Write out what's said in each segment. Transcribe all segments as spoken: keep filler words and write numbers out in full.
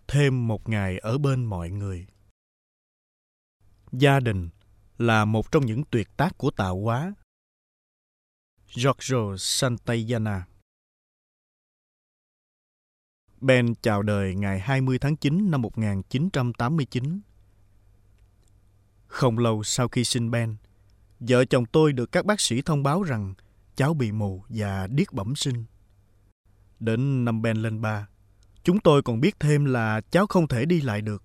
thêm một ngày ở bên mọi người. Gia đình là một trong những tuyệt tác của tạo hóa. Giorgio Santayana. Ben chào đời ngày hai mươi tháng chín năm một nghìn chín trăm tám mươi chín. Không lâu sau khi sinh Ben, vợ chồng tôi được các bác sĩ thông báo rằng cháu bị mù và điếc bẩm sinh. Đến năm Ben lên ba, chúng tôi còn biết thêm là cháu không thể đi lại được.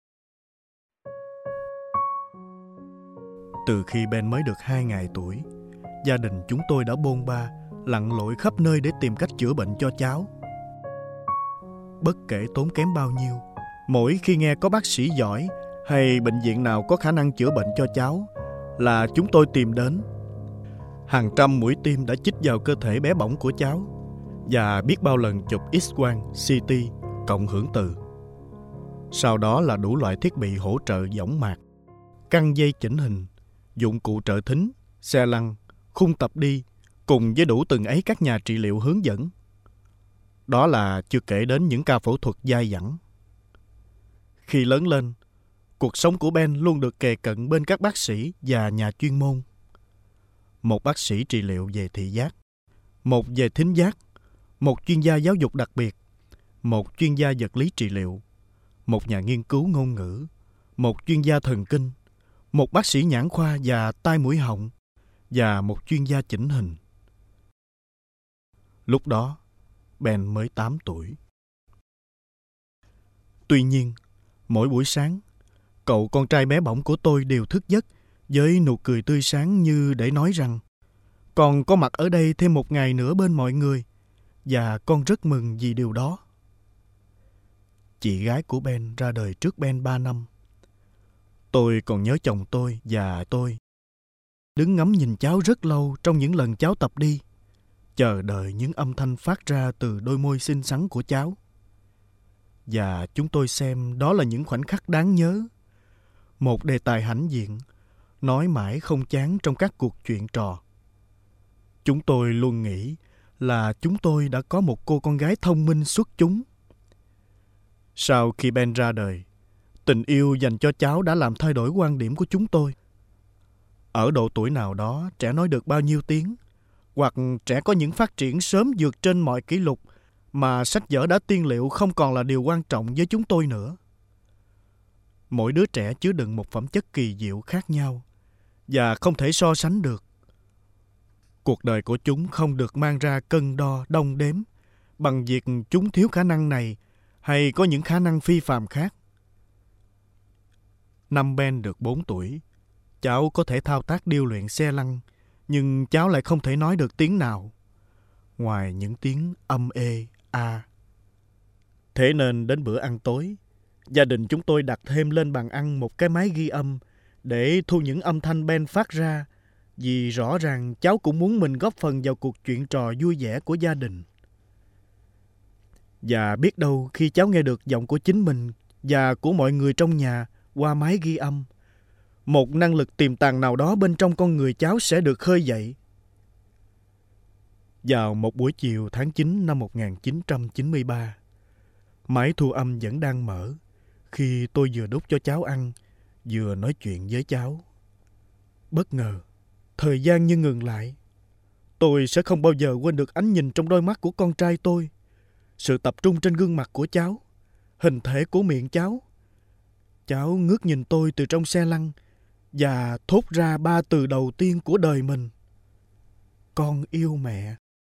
Từ khi Ben mới được hai ngày tuổi, gia đình chúng tôi đã bôn ba, lặn lội khắp nơi để tìm cách chữa bệnh cho cháu. Bất kể tốn kém bao nhiêu, mỗi khi nghe có bác sĩ giỏi hay bệnh viện nào có khả năng chữa bệnh cho cháu là chúng tôi tìm đến. Hàng trăm mũi tim đã chích vào cơ thể bé bỏng của cháu và biết bao lần chụp X-quang, xê tê, cộng hưởng từ. Sau đó là đủ loại thiết bị hỗ trợ võng mạc, căng dây chỉnh hình, dụng cụ trợ thính, xe lăn, khung tập đi, cùng với đủ từng ấy các nhà trị liệu hướng dẫn. Đó là chưa kể đến những ca phẫu thuật dai dẳng. Khi lớn lên, cuộc sống của Ben luôn được kề cận bên các bác sĩ và nhà chuyên môn. Một bác sĩ trị liệu về thị giác, một về thính giác, một chuyên gia giáo dục đặc biệt, một chuyên gia vật lý trị liệu, một nhà nghiên cứu ngôn ngữ, một chuyên gia thần kinh, một bác sĩ nhãn khoa và tai mũi họng, và một chuyên gia chỉnh hình. Lúc đó, Ben mới tám tuổi. Tuy nhiên, mỗi buổi sáng, cậu con trai bé bỏng của tôi đều thức giấc với nụ cười tươi sáng như để nói rằng con có mặt ở đây thêm một ngày nữa bên mọi người và con rất mừng vì điều đó. Chị gái của Ben ra đời trước Ben ba năm. Tôi còn nhớ chồng tôi và tôi đứng ngắm nhìn cháu rất lâu trong những lần cháu tập đi, chờ đợi những âm thanh phát ra từ đôi môi xinh xắn của cháu. Và chúng tôi xem đó là những khoảnh khắc đáng nhớ, một đề tài hãnh diện, nói mãi không chán trong các cuộc chuyện trò. Chúng tôi luôn nghĩ là chúng tôi đã có một cô con gái thông minh xuất chúng. Sau khi Ben ra đời, tình yêu dành cho cháu đã làm thay đổi quan điểm của chúng tôi. Ở độ tuổi nào đó, trẻ nói được bao nhiêu tiếng, hoặc trẻ có những phát triển sớm vượt trên mọi kỷ lục mà sách vở đã tiên liệu không còn là điều quan trọng với chúng tôi nữa. Mỗi đứa trẻ chứa đựng một phẩm chất kỳ diệu khác nhau và không thể so sánh được. Cuộc đời của chúng không được mang ra cân đo đong đếm bằng việc chúng thiếu khả năng này hay có những khả năng phi phàm khác. Năm Ben được bốn tuổi, cháu có thể thao tác điêu luyện xe lăn, nhưng cháu lại không thể nói được tiếng nào, ngoài những tiếng âm ê, a. Thế nên đến bữa ăn tối, gia đình chúng tôi đặt thêm lên bàn ăn một cái máy ghi âm để thu những âm thanh Ben phát ra, vì rõ ràng cháu cũng muốn mình góp phần vào cuộc chuyện trò vui vẻ của gia đình. Và biết đâu khi cháu nghe được giọng của chính mình và của mọi người trong nhà qua máy ghi âm, một năng lực tiềm tàng nào đó bên trong con người cháu sẽ được khơi dậy. Vào một buổi chiều tháng chín năm một nghìn chín trăm chín mươi ba, máy thu âm vẫn đang mở khi tôi vừa đút cho cháu ăn, vừa nói chuyện với cháu. Bất ngờ, thời gian như ngừng lại. Tôi sẽ không bao giờ quên được ánh nhìn trong đôi mắt của con trai tôi, sự tập trung trên gương mặt của cháu, hình thể của miệng cháu. Cháu ngước nhìn tôi từ trong xe lăn và thốt ra ba từ đầu tiên của đời mình: con yêu mẹ.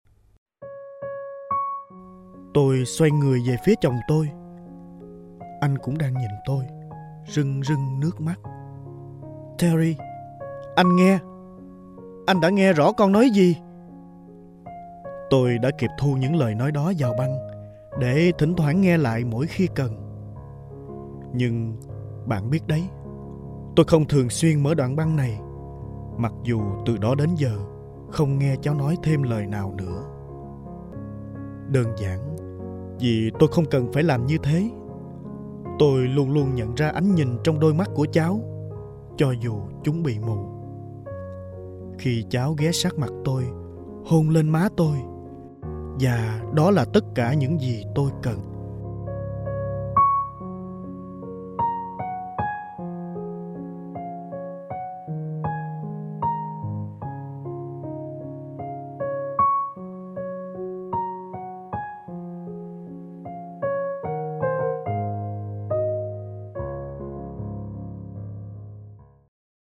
Tôi xoay người về phía chồng tôi. Anh cũng đang nhìn tôi, rưng rưng nước mắt. Terry, anh nghe. Anh đã nghe rõ con nói gì? Tôi đã kịp thu những lời nói đó vào băng để thỉnh thoảng nghe lại mỗi khi cần. Nhưng bạn biết đấy, tôi không thường xuyên mở đoạn băng này, mặc dù từ đó đến giờ không nghe cháu nói thêm lời nào nữa. Đơn giản vì tôi không cần phải làm như thế. Tôi luôn luôn nhận ra ánh nhìn trong đôi mắt của cháu, cho dù chúng bị mù. Khi cháu ghé sát mặt tôi, hôn lên má tôi, và đó là tất cả những gì tôi cần.